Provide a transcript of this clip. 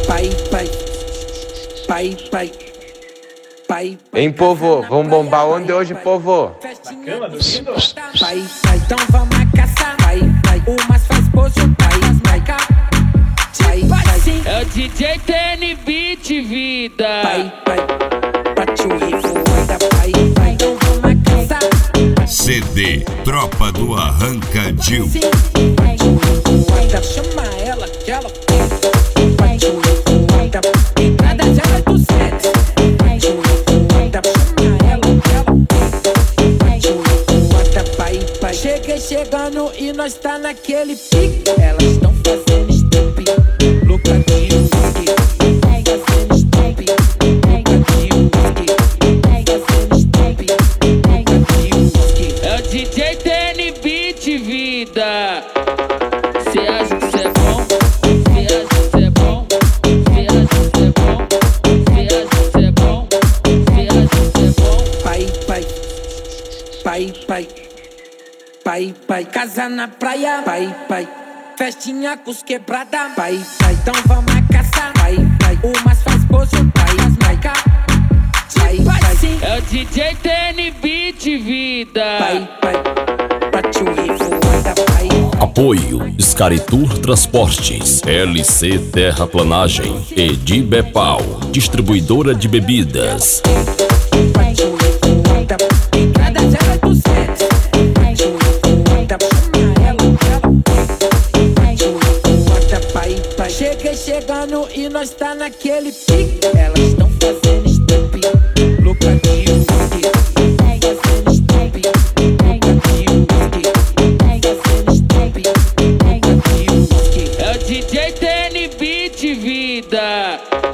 pai, pai, pai, pai, pai. Hein, povo? Vamos bombar onde hoje, povo? Na cama, dormindo? Pai, pai, então vamos caçar. Pai, pai, o mas faz pose, o pai, pai, pai, pai, sim. É o DJ TN Beat, vida. Pai, pai, bate o revoada. Pai, pai, então vamos caçar. CD Tropa do Arrancadil. Sim, bate o revoada. Chama ela que ela bate o revoada. Entrada 087. Bate o revoada. Chama ela que ela bate o revoada. Pai, pai, cheguei chegando e nós tá naquele pique. Elas estão fazendo stop, louca de whisky. Fazendo stop, louca de whisky. Fazendo stop, louca de whisky. É o DJ TN Beat, vida. Cê acha que cê é bom? Cê acha que cê é bom? Cê acha que cê é bom? Cê acha que cê é bom? Cê acha que cê é bom? Pai, pai, pai, pai, pai, pai, casa na praia. Pai, pai, festinha com os quebrada. Pai, pai, então vamos caçar. Pai, pai, o mas faz pose, o pai, pai, pai, pai, sim. É o DJ TN Beat, vida. Pai, pai, bate o revoada. Pai, Apoio Scaritur Transportes, LC Terraplanagem e Dibepal, distribuidora de bebidas. bate o revoada. Entrada 087. Bate o revoada. Chama ela que ela bate o revoada. Pai, pai, cheguei chegando e nós tá naquele pique. Elas estão fazendo stop, louca de whisky. Fazendo stop, louca de whisky. Fazendo stop, louca de whisky. É o DJ TN Beat, vida.